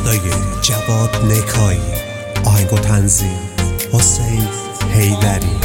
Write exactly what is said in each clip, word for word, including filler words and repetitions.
صدای جواد نکایی، آهنگ و تنظیم حسین حیدری.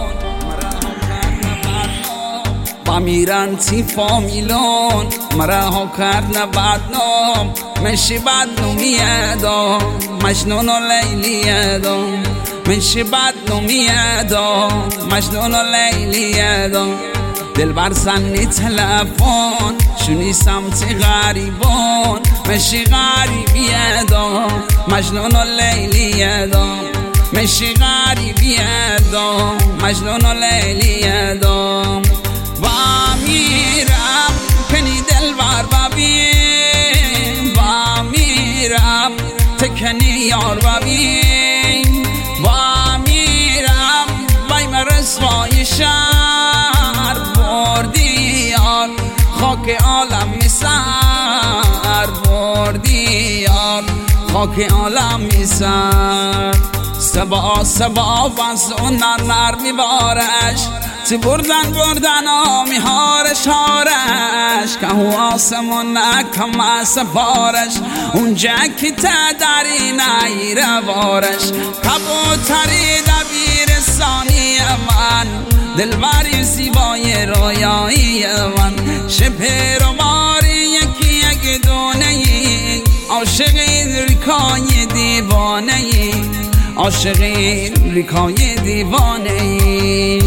با میرن تی فامیلون مرا کرد بدنام، منشی بدنامی ادا مجنون و لیلی ادا، منشی بدنامی ادا مجنون و لیلی ادا. دل بر زنی تلفن شونی سمت غریبان، منشی غریبی ادا مجنون و لیلی ادا، منشی غریبی ادا مجنون و لیلی ادا. و میرم کنی دل بر ببین، و میرم تکنی یار ببین، و میرم بایم رسوای شهر بردی یار، خاک عالم میسر بردی یار، خاک عالم میسر. سبا سبا وزن نر میبارش، تی بردن بردن آمی هارش هارش، که هو آسمون نکم سفارش، اونجا که تدری نیره بارش. کبوتری دبیرستانی من، دلبری زیبای رویایی من، شپر و ماری یکی یک دونه ای، عاشقی ریکای دیوانه ای، عاشقی ریکای دیوانه ای.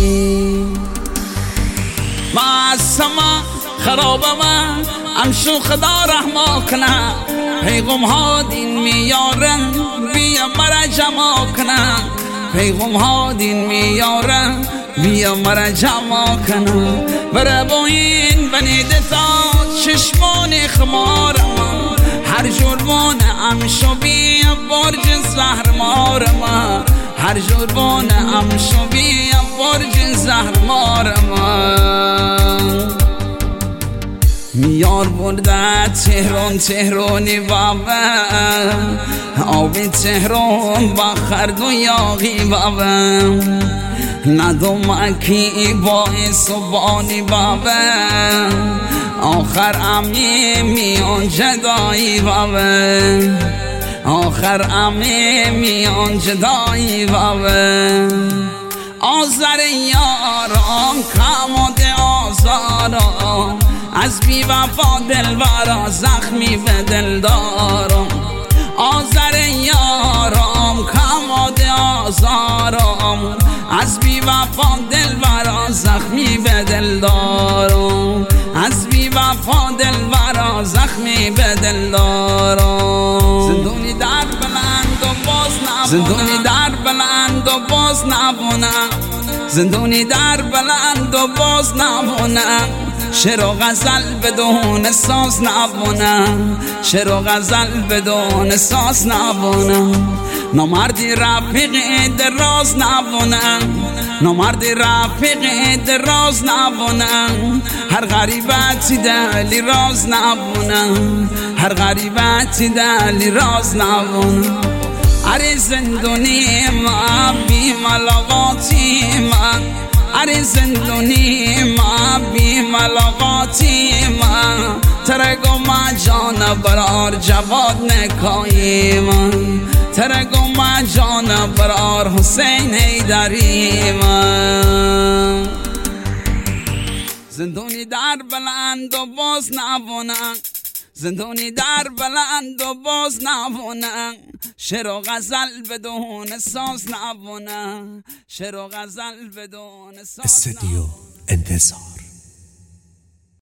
ما السما خراب من امشو خدا رحمه کنه، پیغم ها دین میارن بیا مرا جمع کنه، پیغم ها دین میارن بیا مرا جمع کنه. بره با این بنیده تا چشمان خمارم، هر جربان امشو بیا برج زهر مارم، هر جربان امشو بیا برج زهر مارم. میار برده تهران تهرانی بابا، آبی تهران با خرد و یاغی بابا، ندوم اکی باعث و بانی بابا، آخر امی میان جدایی بابا، آخر امی میان جدایی بابا. آزر یارم کماد آزارم، از بی وفا دل برا زخمی به دل دارم. آزر یارم کماد آزارم، از بی وفا دل برا زخمی به دل دارم، از بی وفا دل برا زخمی به دل دارم. زندونی در بلند و باز نبونم، زندونی در بلند و باز نبونم، زندونی در بلند و باز نبونم، شعر و غزل بدون ساز نبونم، شعر و غزل بدون ساز نبونم. نامردی رفیق دراز نبونم، نامردی رفیق دراز نبونم، هر غریبتی دلی راز نبونم، هر غریبتی دلی راز نبونم. اره زندونی ما بی ملاقاتی من، اره زندونی ما بی ملاقاتی من، ترگو ما جان برار جواد نکایی من، ترگو ما جان برار حسین حیدری من. زندونی در بلند و باز نبونم، زندونی در بلند و باز نبونم، شعر و غزل بدون ساز نبونم، شعر و غزل بدون ساز. استودیو انتظار.